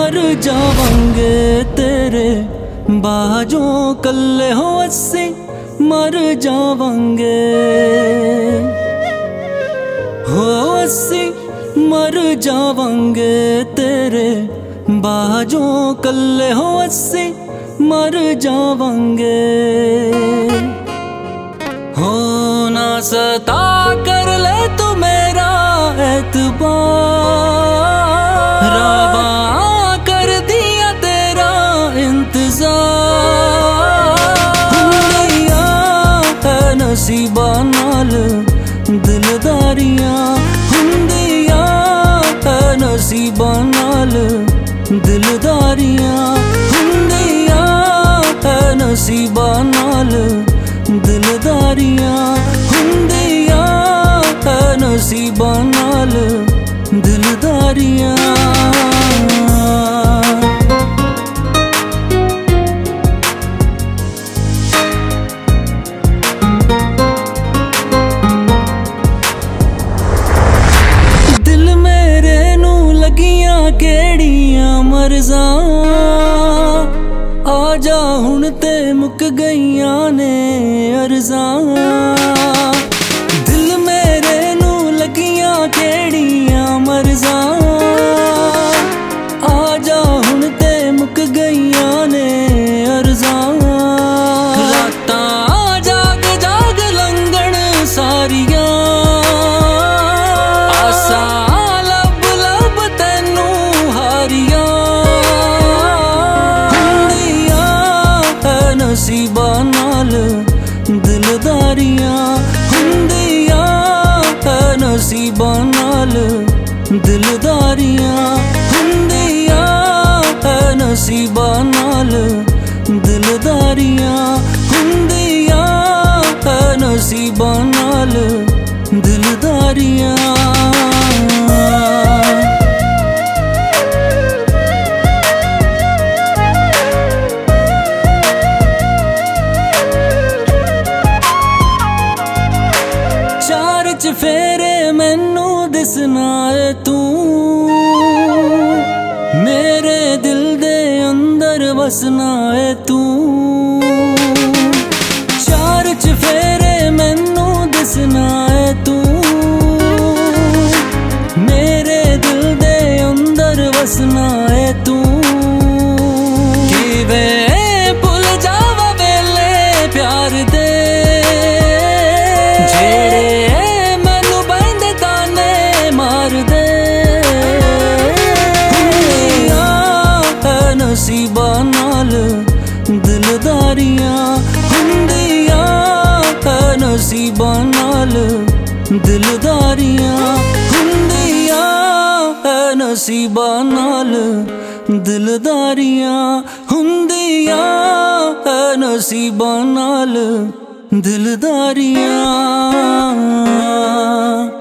मर जावांगे तेरे बाजों कल्ले हो अस्सी मर जावांगे हो अस्सी मर जावांगे तेरे बाजों कल्ले हो अस्सी मर जावांगे हो ना सता कर ले तू मेरा एतबार रावा कर दिया तेरा इंतजार हुंदिया है नसीबा नाल दिलदारियां हुंदिया है नसीबा नाल दिलदारियां हुंदिया है नसीबा नाल दिलदारियां हुंदिया है नसीबा नाल दिलदारियां दिल मेरे नू लगियां केड़ियां मरज़ां आजा हुण ते मुक गईयां ने अर्ज़ां दिल मेरे नू लगियां केड़ियां मरज़ां आजा हुण ते मुक गईयां ने अर्ज़ां रातां जाग जाग लंघण सारियां आसां लब लब तैनू हारियां नसीबा नाल दिलदारियां हुंदिया है नसीबा नाल दिलदारियां हुंदिया है नसीबा नाल दिलदारियां हुंदिया है नसीबा नाल दिलदारियां फेरे मैनू दिसना है तू मेरे दिल दे अंदर वसना है तू चार चफेरे मैनू दिसना है तू मेरे दिल दे अंदर वसना है तू किवें भुल जावा वेले प्यार दे जेड़े नसीबा नाल दिलदारियां हुंदिया है नसीबा नाल दिलदारियां हुंदिया है नसीबा नाल दिलदारियां हुंदिया है नसीबा नाल दिलदारियां।